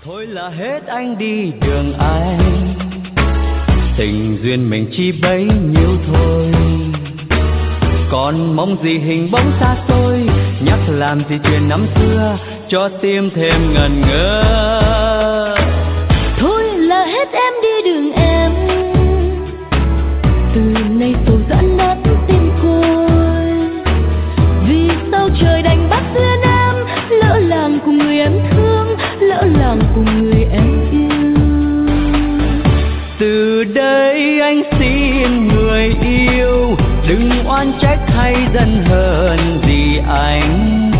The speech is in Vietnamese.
Thôi là hết anh đi đường anh, tình duyên mình chỉ bấy nhiêu thôi. Còn mong gì hình bóng xa xôi, nhắc làm gì chuyện năm xưa cho tim thêm ngần ngơ. Thôi là hết em đi đường em, từ nay sầu giãn nát tim côi. Vì sao trời đành bắt duyên em, lỡ làng cùng người em thương, lỡ làng cùng người em yêu. Từ đây anh xin người yêu, đừng oan trách hay giận hờn gì anh.